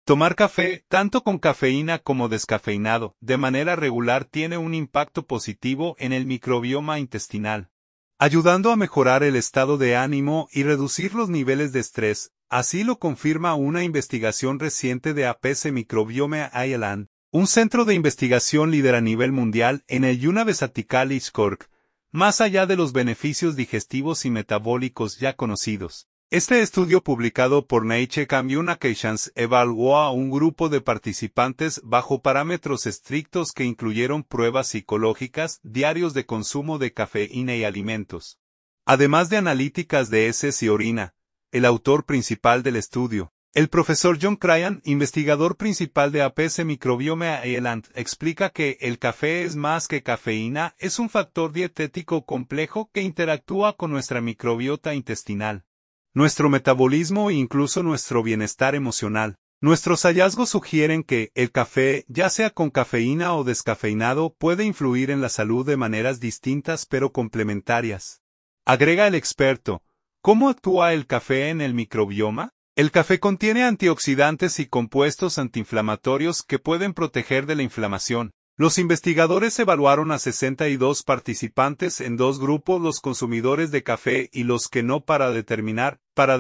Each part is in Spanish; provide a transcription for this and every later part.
Tomar café, tanto con cafeína como descafeinado, de manera regular tiene un impacto positivo en el microbioma intestinal, ayudando a mejorar el estado de ánimo y reducir los niveles de estrés. Así lo confirma una investigación reciente de APS Microbiome Ireland, un centro de investigación líder a nivel mundial en el University College Cork, más allá de los beneficios digestivos y metabólicos ya conocidos. Este estudio publicado por Nature Communications evaluó a un grupo de participantes bajo parámetros estrictos que incluyeron pruebas psicológicas, diarios de consumo de cafeína y alimentos, además de analíticas de heces y orina. El autor principal del estudio, el profesor John Cryan, investigador principal de APS Microbiome Ireland, explica que el café es más que cafeína, es un factor dietético complejo que interactúa con nuestra microbiota intestinal, nuestro metabolismo e incluso nuestro bienestar emocional. Nuestros hallazgos sugieren que el café, ya sea con cafeína o descafeinado, puede influir en la salud de maneras distintas pero complementarias. Agrega el experto. ¿Cómo actúa el café en el microbioma? El café contiene antioxidantes y compuestos antiinflamatorios que pueden proteger de la inflamación. Los investigadores evaluaron a 62 participantes en dos grupos, los consumidores de café y los que no, para determinar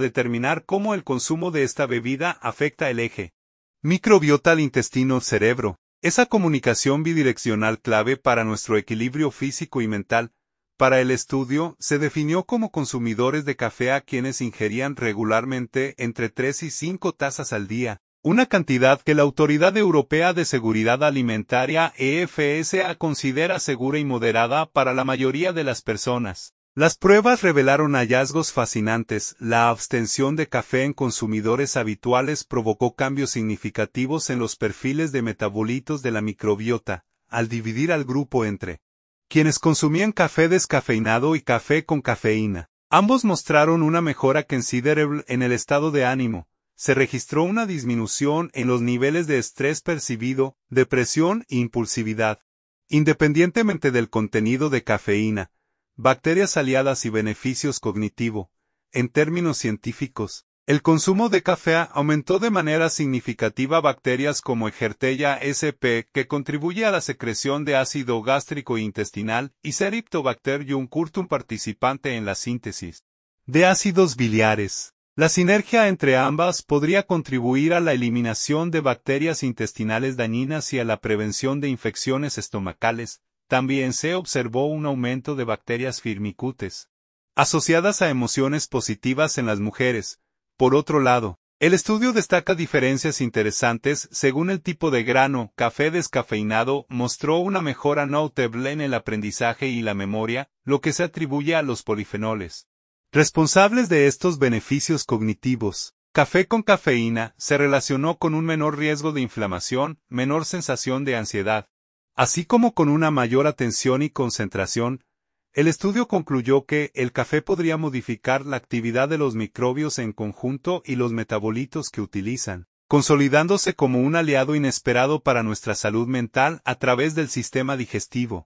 cómo el consumo de esta bebida afecta el eje microbiota al intestino-cerebro. Esa comunicación bidireccional clave para nuestro equilibrio físico y mental. Para el estudio, se definió como consumidores de café a quienes ingerían regularmente entre 3 y 5 tazas al día, una cantidad que la Autoridad Europea de Seguridad Alimentaria (EFSA) considera segura y moderada para la mayoría de las personas. Las pruebas revelaron hallazgos fascinantes. La abstención de café en consumidores habituales provocó cambios significativos en los perfiles de metabolitos de la microbiota, al dividir al grupo entre quienes consumían café descafeinado y café con cafeína. Ambos mostraron una mejora considerable en el estado de ánimo. Se registró una disminución en los niveles de estrés percibido, depresión e impulsividad. Independientemente del contenido de cafeína, bacterias aliadas y beneficios cognitivo. En términos científicos, el consumo de café aumentó de manera significativa bacterias como Escherichia sp, que contribuye a la secreción de ácido gástrico e intestinal, y Ceribacter curtum, participante en la síntesis de ácidos biliares. La sinergia entre ambas podría contribuir a la eliminación de bacterias intestinales dañinas y a la prevención de infecciones estomacales. También se observó un aumento de bacterias firmicutes asociadas a emociones positivas en las mujeres. Por otro lado, el estudio destaca diferencias interesantes según el tipo de grano. Café descafeinado mostró una mejora notable en el aprendizaje y la memoria, lo que se atribuye a los polifenoles responsables de estos beneficios cognitivos. Café con cafeína se relacionó con un menor riesgo de inflamación, menor sensación de ansiedad, así como con una mayor atención y concentración. El estudio concluyó que el café podría modificar la actividad de los microbios en conjunto y los metabolitos que utilizan, consolidándose como un aliado inesperado para nuestra salud mental a través del sistema digestivo.